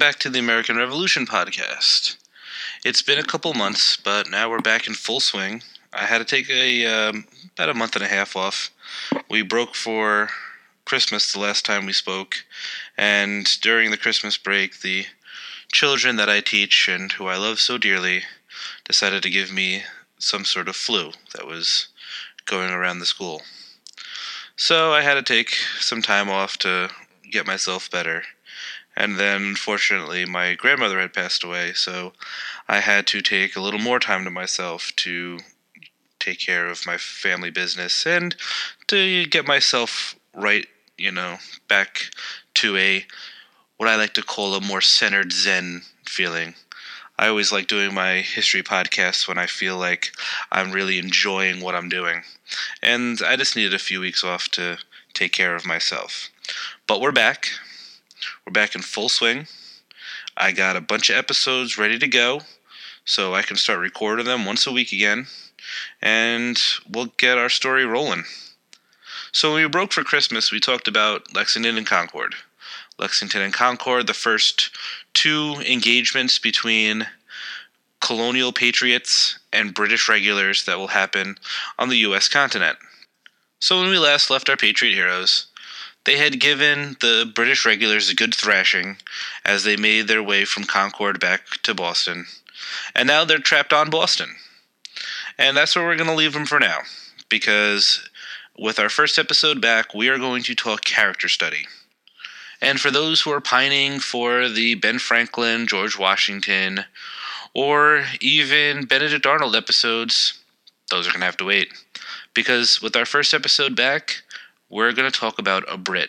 back to the American Revolution podcast. It's been a couple months, but now we're back in full swing. I had to take about a month and a half off. We broke for Christmas the last time we spoke, and during the Christmas break, the children that I teach and who I love so dearly decided to give me some sort of flu that was going around the school. So I had to take some time off to get myself better. And then, unfortunately, my grandmother had passed away, so I had to take a little more time to myself to take care of my family business and to get myself right, back to what I like to call a more centered Zen feeling. I always like doing my history podcasts when I feel like I'm really enjoying what I'm doing. And I just needed a few weeks off to take care of myself. But we're back. We're back in full swing. I got a bunch of episodes ready to go, so I can start recording them once a week again, and we'll get our story rolling. So when we broke for Christmas, we talked about Lexington and Concord. Lexington and Concord, the first two engagements between colonial patriots and British regulars that will happen on the U.S. continent. So when we last left our patriot heroes, they had given the British regulars a good thrashing as they made their way from Concord back to Boston. And now they're trapped on Boston. And that's where we're going to leave them for now, because with our first episode back, we are going to talk character study. And for those who are pining for the Ben Franklin, George Washington, or even Benedict Arnold episodes, those are going to have to wait. Because with our first episode back, we're going to talk about a Brit.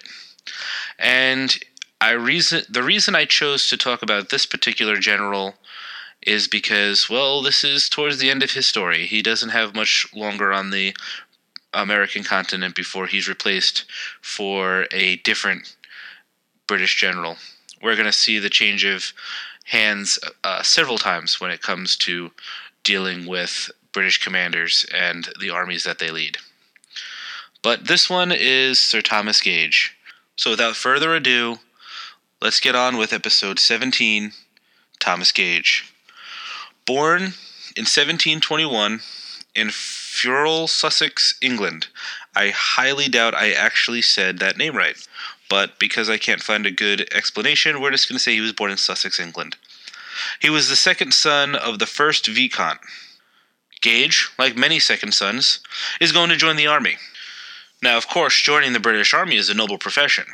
And the reason I chose to talk about this particular general is because, well, this is towards the end of his story. He doesn't have much longer on the American continent before he's replaced for a different British general. We're going to see the change of hands several times when it comes to dealing with British commanders and the armies that they lead. But this one is Sir Thomas Gage. So without further ado, let's get on with episode 17, Thomas Gage. Born in 1721 in Furrell, Sussex, England. I highly doubt I actually said that name right, but because I can't find a good explanation, we're just going to say he was born in Sussex, England. He was the second son of the first Viscount. Gage, like many second sons, is going to join the army. Now, of course, joining the British Army is a noble profession.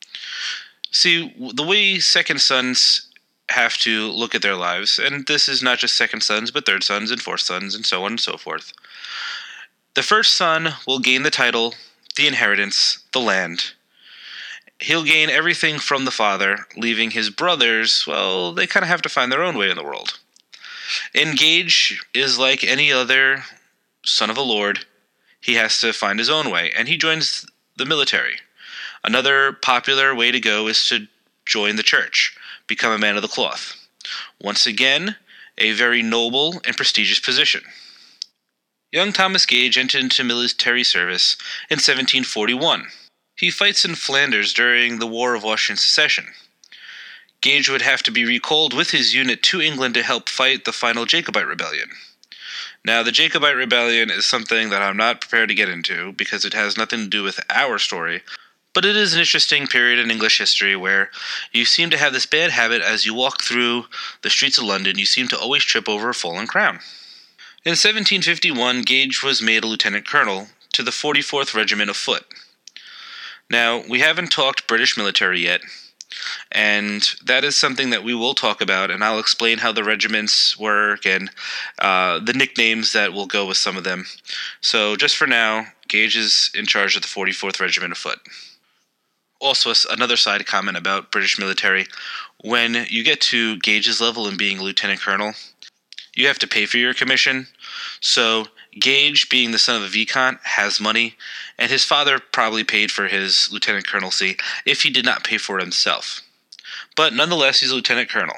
See, the way second sons have to look at their lives, and this is not just second sons, but third sons and fourth sons, and so on and so forth. The first son will gain the title, the inheritance, the land. He'll gain everything from the father, leaving his brothers, well, they kind of have to find their own way in the world. And Gage is like any other son of a lord. He has to find his own way, and he joins the military. Another popular way to go is to join the church, become a man of the cloth. Once again, a very noble and prestigious position. Young Thomas Gage entered into military service in 1741. He fights in Flanders during the War of Austrian Succession. Gage would have to be recalled with his unit to England to help fight the final Jacobite rebellion. Now, the Jacobite Rebellion is something that I'm not prepared to get into because it has nothing to do with our story, but it is an interesting period in English history where you seem to have this bad habit as you walk through the streets of London, you seem to always trip over a fallen crown. In 1751, Gage was made a lieutenant colonel to the 44th Regiment of Foot. Now, we haven't talked British military yet, and that is something that we will talk about, and I'll explain how the regiments work and the nicknames that will go with some of them. So just for now, Gage is in charge of the 44th Regiment of Foot. Also, another side comment about British military. When you get to Gage's level in being a lieutenant colonel, you have to pay for your commission. So Gage, being the son of a Viscount, has money, and his father probably paid for his lieutenant colonelcy if he did not pay for it himself. But nonetheless, he's a lieutenant colonel.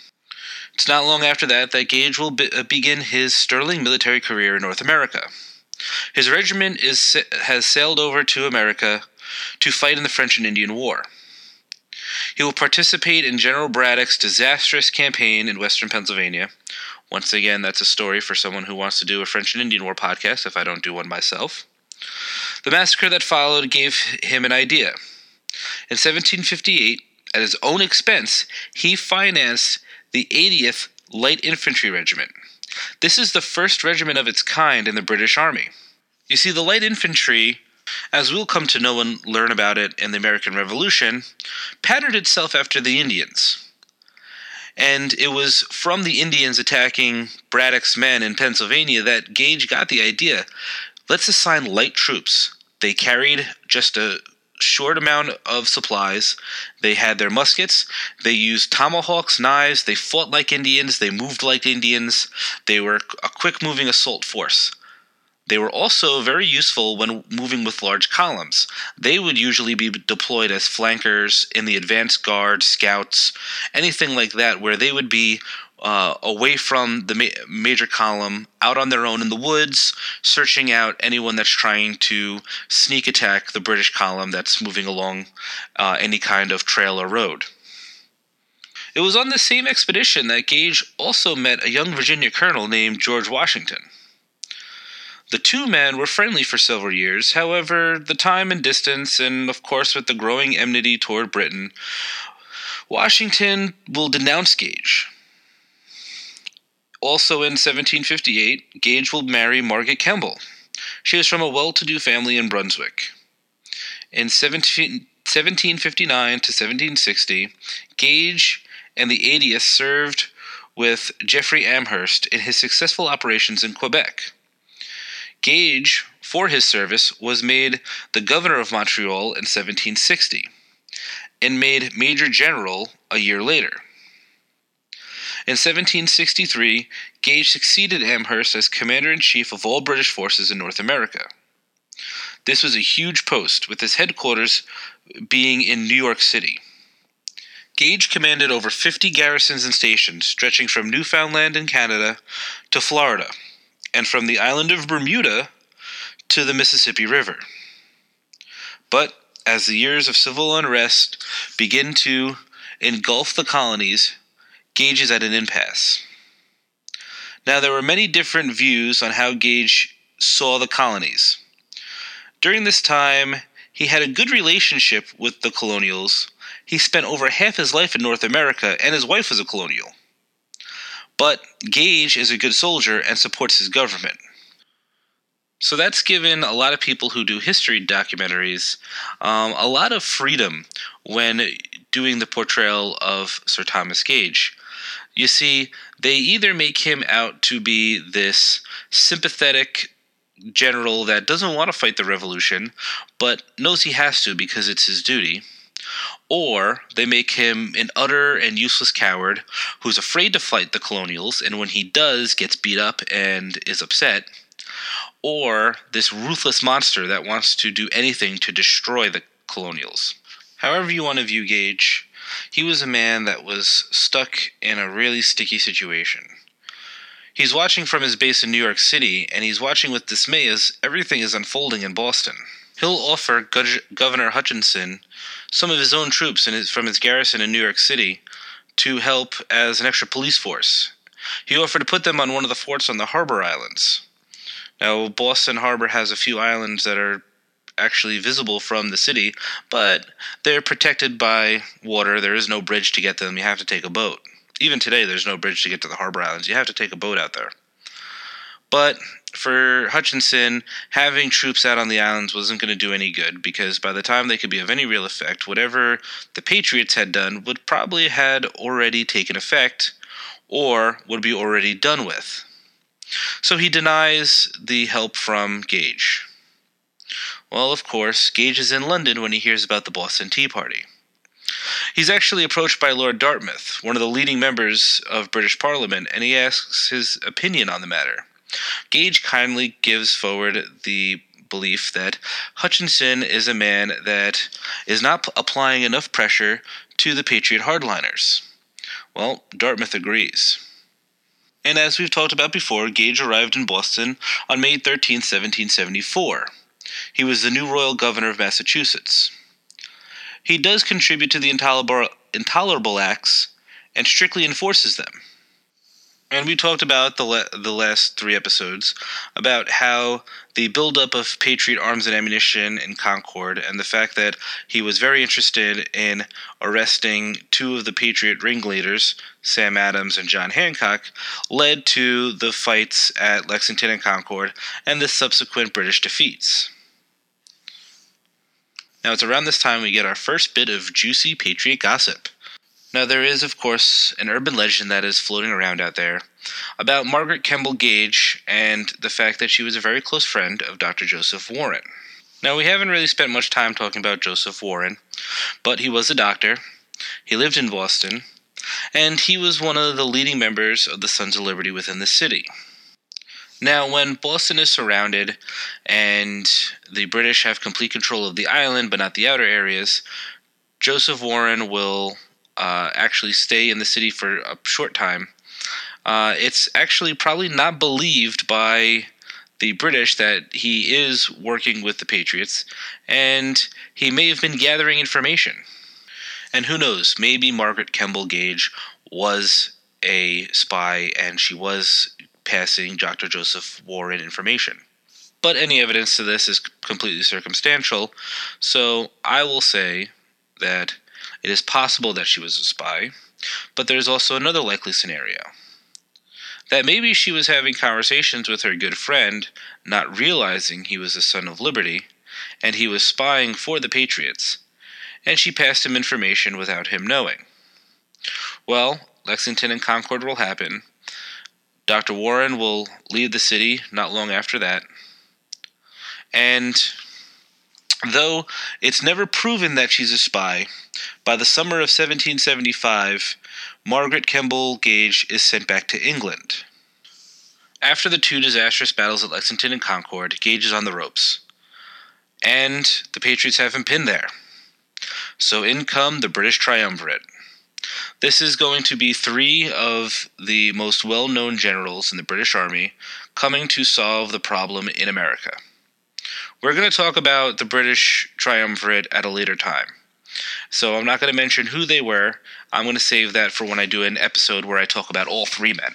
It's not long after that Gage will begin his sterling military career in North America. His regiment has sailed over to America to fight in the French and Indian War. He will participate in General Braddock's disastrous campaign in western Pennsylvania. Once again, that's a story for someone who wants to do a French and Indian War podcast if I don't do one myself. The massacre that followed gave him an idea. In 1758, at his own expense, he financed the 80th Light Infantry Regiment. This is the first regiment of its kind in the British Army. You see, the Light Infantry, as we'll come to know and learn about it in the American Revolution, patterned itself after the Indians. And it was from the Indians attacking Braddock's men in Pennsylvania that Gage got the idea, let's assign light troops. They carried just a short amount of supplies. They had their muskets. They used tomahawks, knives. They fought like Indians. They moved like Indians. They were a quick-moving assault force. They were also very useful when moving with large columns. They would usually be deployed as flankers in the advance guard, scouts, anything like that, where they would be away from the major column, out on their own in the woods, searching out anyone that's trying to sneak attack the British column that's moving along any kind of trail or road. It was on the same expedition that Gage also met a young Virginia colonel named George Washington. The two men were friendly for several years. However, the time and distance, and of course with the growing enmity toward Britain, Washington will denounce Gage. Also in 1758, Gage will marry Margaret Kemble. She was from a well-to-do family in Brunswick. In 1759 to 1760, Gage and the 80th served with Geoffrey Amherst in his successful operations in Quebec. Gage, for his service, was made the governor of Montreal in 1760, and made major general a year later. In 1763, Gage succeeded Amherst as commander-in-chief of all British forces in North America. This was a huge post, with his headquarters being in New York City. Gage commanded over 50 garrisons and stations, stretching from Newfoundland in Canada to Florida, and from the island of Bermuda to the Mississippi River. But as the years of civil unrest begin to engulf the colonies, Gage is at an impasse. Now, there were many different views on how Gage saw the colonies. During this time, he had a good relationship with the colonials. He spent over half his life in North America, and his wife was a colonial. But Gage is a good soldier and supports his government. So that's given a lot of people who do history documentaries a lot of freedom when doing the portrayal of Sir Thomas Gage. You see, they either make him out to be this sympathetic general that doesn't want to fight the revolution, but knows he has to because it's his duty, or they make him an utter and useless coward who's afraid to fight the colonials, and when he does, gets beat up and is upset, or this ruthless monster that wants to do anything to destroy the colonials. However you want to view Gage, he was a man that was stuck in a really sticky situation. He's watching from his base in New York City, and he's watching with dismay as everything is unfolding in Boston. He'll offer Governor Hutchinson some of his own troops from his garrison in New York City to help as an extra police force. He offered to put them on one of the forts on the Harbor Islands. Now, Boston Harbor has a few islands that are actually visible from the city, but they're protected by water. There is no bridge to get to them. You have to take a boat. Even today, there's no bridge to get to the Harbor Islands. You have to take a boat out there. But for Hutchinson, having troops out on the islands wasn't going to do any good, because by the time they could be of any real effect, whatever the Patriots had done would probably had already taken effect, or would be already done with. So he denies the help from Gage. Well, of course, Gage is in London when he hears about the Boston Tea Party. He's actually approached by Lord Dartmouth, one of the leading members of British Parliament, and he asks his opinion on the matter. Gage kindly gives forward the belief that Hutchinson is a man that is not applying enough pressure to the Patriot hardliners. Well, Dartmouth agrees. And as we've talked about before, Gage arrived in Boston on May 13, 1774. He was the new royal governor of Massachusetts. he does contribute to the intolerable acts and strictly enforces them. And we talked about the last 3 episodes about how the buildup of Patriot arms and ammunition in Concord and the fact that he was very interested in arresting 2 of the Patriot ringleaders, Sam Adams and John Hancock, led to the fights at Lexington and Concord and the subsequent British defeats. Now it's around this time we get our first bit of juicy Patriot gossip. Now, there is, of course, an urban legend that is floating around out there about Margaret Kemble Gage and the fact that she was a very close friend of Dr. Joseph Warren. Now, we haven't really spent much time talking about Joseph Warren, but he was a doctor, he lived in Boston, and he was one of the leading members of the Sons of Liberty within the city. Now, when Boston is surrounded and the British have complete control of the island but not the outer areas, Joseph Warren will actually stay in the city for a short time. It's actually probably not believed by the British that he is working with the Patriots, and he may have been gathering information. And who knows, maybe Margaret Kemble Gage was a spy and she was passing Dr. Joseph Warren information. But any evidence to this is completely circumstantial, so I will say that it is possible that she was a spy, but there's also another likely scenario. That maybe she was having conversations with her good friend, not realizing he was a Son of Liberty, and he was spying for the Patriots, and she passed him information without him knowing. Well, Lexington and Concord will happen. Dr. Warren will leave the city not long after that, and though it's never proven that she's a spy, by the summer of 1775, Margaret Kemble Gage is sent back to England. After the 2 disastrous battles at Lexington and Concord, Gage is on the ropes, and the Patriots have him pinned there. So in come the British Triumvirate. This is going to be 3 of the most well-known generals in the British Army coming to solve the problem in America. We're going to talk about the British Triumvirate at a later time. So I'm not going to mention who they were. I'm going to save that for when I do an episode where I talk about all 3 men.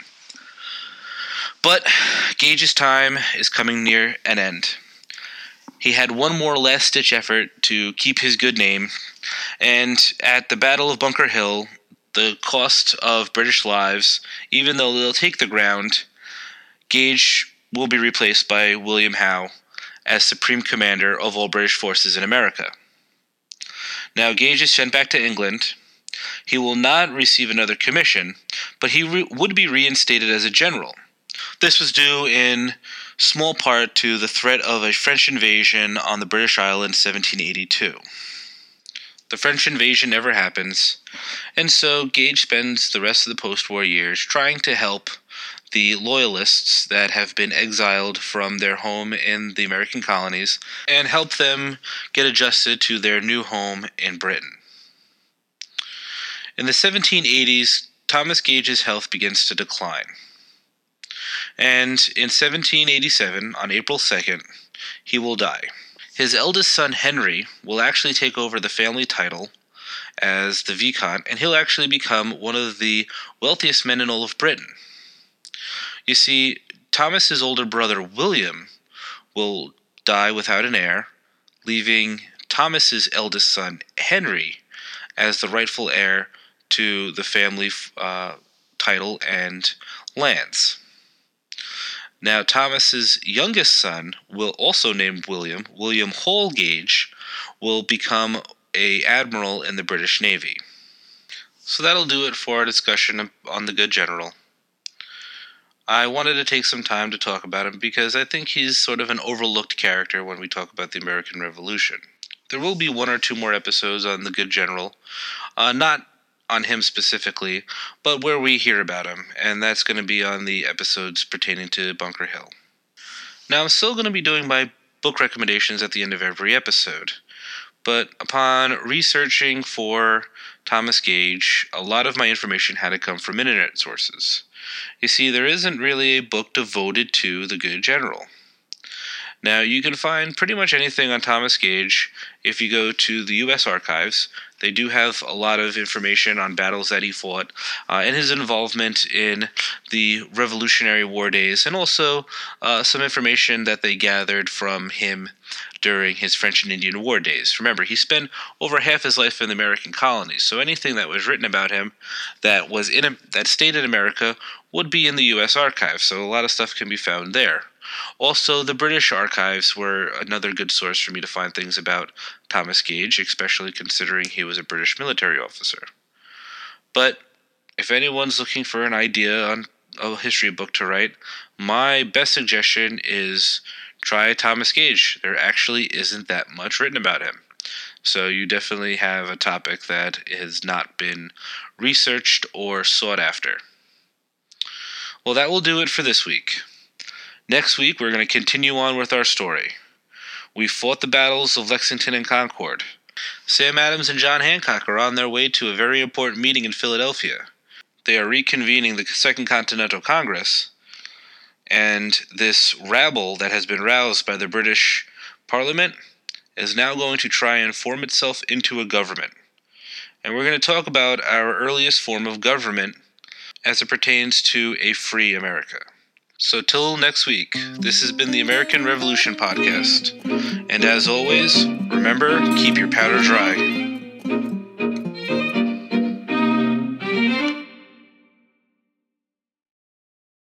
But Gage's time is coming near an end. He had one more last-ditch effort to keep his good name, and at the Battle of Bunker Hill, the cost of British lives, even though they'll take the ground, Gage will be replaced by William Howe as Supreme Commander of all British forces in America. Now, Gage is sent back to England. He will not receive another commission, but he would be reinstated as a general. This was due in small part to the threat of a French invasion on the British Isle in 1782. The French invasion never happens, and so Gage spends the rest of the post-war years trying to help the loyalists that have been exiled from their home in the American colonies and help them get adjusted to their new home in Britain. In the 1780s, Thomas Gage's health begins to decline. And in 1787, on April 2nd, he will die. His eldest son, Henry, will actually take over the family title as the Viscount, and he'll actually become one of the wealthiest men in all of Britain. You see, Thomas's older brother, William, will die without an heir, leaving Thomas's eldest son, Henry, as the rightful heir to the family title and lands. Now, Thomas's youngest son, also named William Hall Gage, will become an admiral in the British Navy. So that'll do it for our discussion on the good general. I wanted to take some time to talk about him because I think he's sort of an overlooked character when we talk about the American Revolution. There will be 1 or 2 more episodes on the good general, not on him specifically, but where we hear about him, and that's going to be on the episodes pertaining to Bunker Hill. Now, I'm still going to be doing my book recommendations at the end of every episode, but upon researching for Thomas Gage, a lot of my information had to come from internet sources. You see, there isn't really a book devoted to the good general. Now, you can find pretty much anything on Thomas Gage if you go to the U.S. Archives. They do have a lot of information on battles that he fought and his involvement in the Revolutionary War days, and also some information that they gathered from him during his French and Indian War days. Remember, he spent over half his life in the American colonies, so anything that was written about him that stayed in America would be in the U.S. Archives, so a lot of stuff can be found there. Also, the British archives were another good source for me to find things about Thomas Gage, especially considering he was a British military officer. But if anyone's looking for an idea on a history book to write, my best suggestion is try Thomas Gage. There actually isn't that much written about him. So you definitely have a topic that has not been researched or sought after. Well, that will do it for this week. Next week, we're going to continue on with our story. We fought the battles of Lexington and Concord. Sam Adams and John Hancock are on their way to a very important meeting in Philadelphia. They are reconvening the Second Continental Congress, and this rabble that has been roused by the British Parliament is now going to try and form itself into a government. And we're going to talk about our earliest form of government as it pertains to a free America. So till next week, this has been the American Revolution Podcast. And as always, remember, keep your powder dry.